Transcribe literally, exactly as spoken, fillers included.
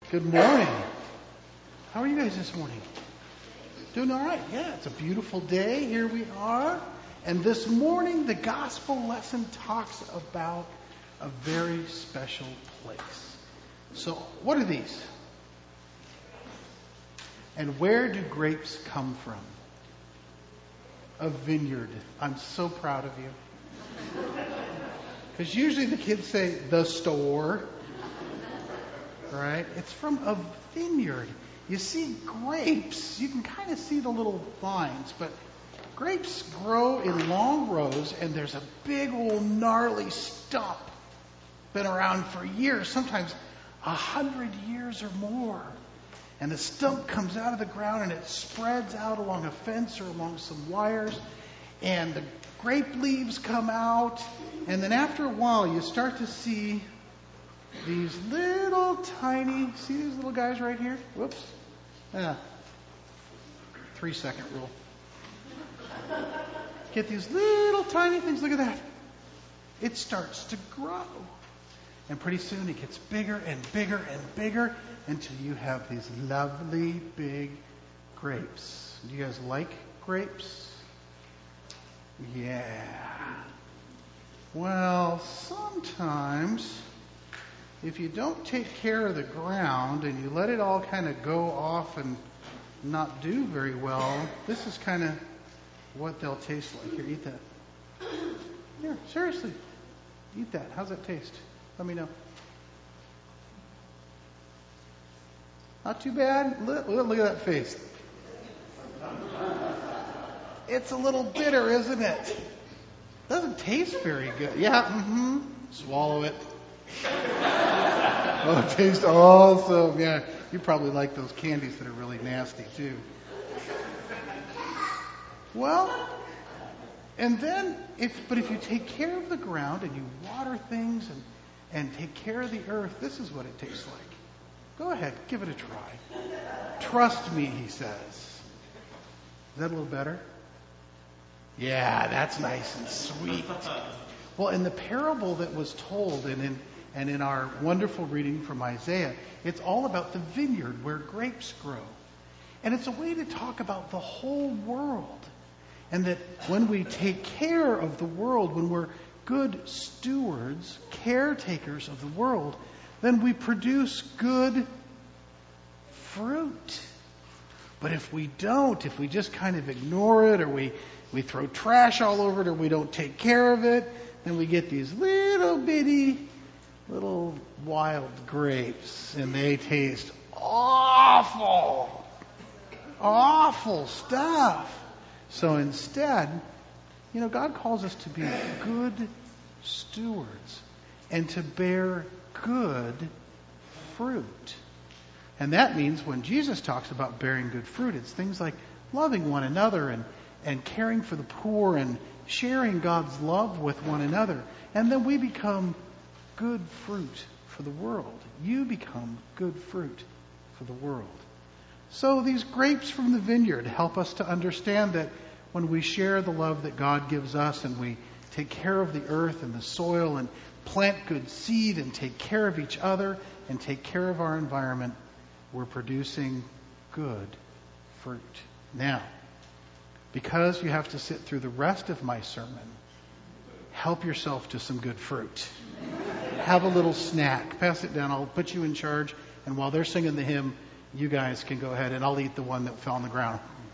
Good morning. How are you guys this morning? Doing all right? Yeah, it's a beautiful day. Here we are. And this morning, the gospel lesson talks about a very special place. So, what are these? And where do grapes come from? A vineyard. I'm so proud of you. Because usually the kids say, the store. Right? It's from a vineyard. You see grapes, you can kind of see the little vines, but grapes grow in long rows, and there's a big old gnarly stump. Been around for years, sometimes a hundred years or more. And the stump comes out of the ground, and it spreads out along a fence or along some wires, and the grape leaves come out, and then after a while you start to see these little tiny, see these little guys right here? Whoops. Yeah. Three second rule. Get these little tiny things. Look at that. It starts to grow. And pretty soon it gets bigger and bigger and bigger until you have these lovely big grapes. Do you guys like grapes? Yeah. Well, sometimes if you don't take care of the ground and you let it all kind of go off and not do very well, this is kind of what they'll taste like. Here, eat that. Here, seriously. Eat that. How's that taste? Let me know. Not too bad? Look, look at that face. It's a little bitter, isn't it? Doesn't taste very good. Yeah, mm-hmm. Swallow it. Oh, it tastes awesome. Yeah, you probably like those candies that are really nasty too. Well, and then if but if you take care of the ground and you water things and and take care of the earth, this is what it tastes like. Go ahead, give it a try. Trust me, he says. Is that a little better? Yeah, that's nice and sweet. Well, in the parable that was told and in and in our wonderful reading from Isaiah, it's all about the vineyard where grapes grow. And it's a way to talk about the whole world. And that when we take care of the world, when we're good stewards, caretakers of the world, then we produce good fruit. But if we don't, if we just kind of ignore it, or we, we throw trash all over it, or we don't take care of it, then we get these little bitty little wild grapes, and they taste awful. Awful stuff. So instead, you know, God calls us to be good stewards and to bear good fruit. And that means when Jesus talks about bearing good fruit, it's things like loving one another and, and caring for the poor and sharing God's love with one another. And then we become good fruit for the world. You become good fruit for the world. So these grapes from the vineyard help us to understand that when we share the love that God gives us and we take care of the earth and the soil and plant good seed and take care of each other and take care of our environment, we're producing good fruit. Now, because you have to sit through the rest of my sermon, help yourself to some good fruit. Have a little snack. Pass it down. I'll put you in charge. And while they're singing the hymn, you guys can go ahead and I'll eat the one that fell on the ground.